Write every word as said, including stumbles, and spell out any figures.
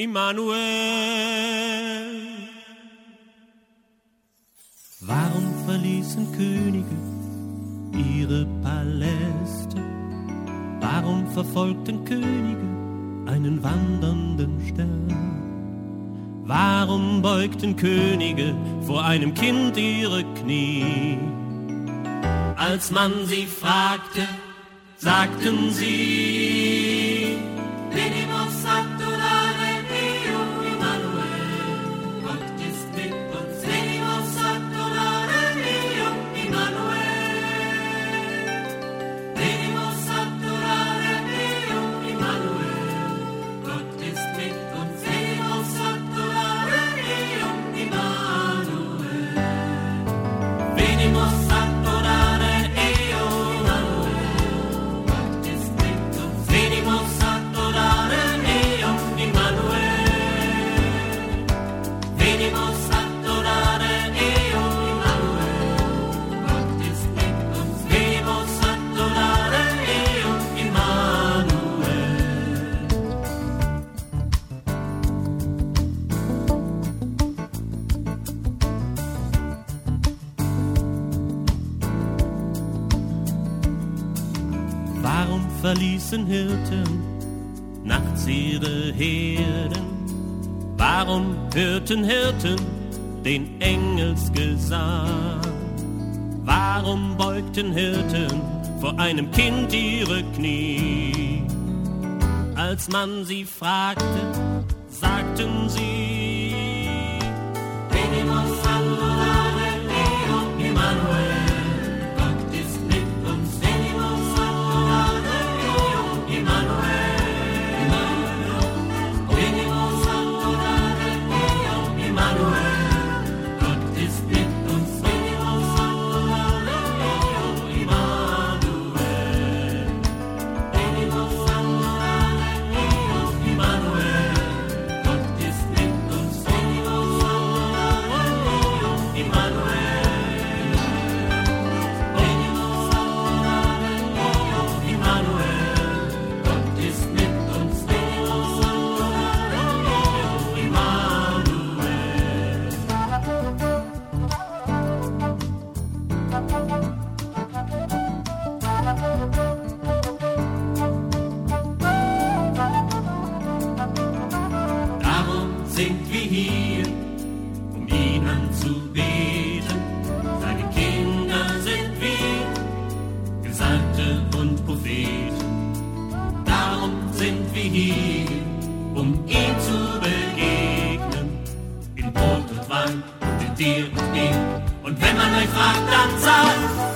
Immanuel. Warum verließen Könige ihre Paläste? Warum verfolgten Könige einen wandernden Stern? Warum beugten Könige vor einem Kind ihre Knie? Als man sie fragte, sagten sie: Venimos adorare Dio, Immanuel, Gott ist mit uns. Venimos adorare Dio, Immanuel, Venimos adorare Dio, Immanuel, Gott ist mit uns. Venimos adorare Dio, Immanuel, Venimos adorare Dio, Immanuel, Gott ist mit uns. Venimos adorare Dio, Immanuel, Venimos adorare Dio, Immanuel, Gott ist mit uns. Venimos adorare Dio, Immanuel. Warum verließen Hirten nachts ihre Herden? Warum hörten Hirten den Engelsgesang? Warum beugten Hirten vor einem Kind ihre Knie? Als man sie fragte, sagten sie: Venimos adorare Dio, Immanuel, Gott ist mit uns. Venimos adorare Dio, Immanuel, Venimos adorare Dio, Immanuel, Gott ist mit uns. Venimos adorare Dio, Immanuel, Venimos adorare Dio, Immanuel, Gott ist mit uns. Venimos adorare Dio, Immanuel, Venimos adorare Dio, Immanuel, Gott ist mit uns. Venimos adorare Dio, Immanuel. Darum sind wir hier, um ihn anzubeten. Seine Kinder sind wir, Gesalbte und Propheten. Darum sind wir hier, um ihm zu begegnen. In Brot und Wein und in dir und mir. Und wenn man euch fragt, dann sagt: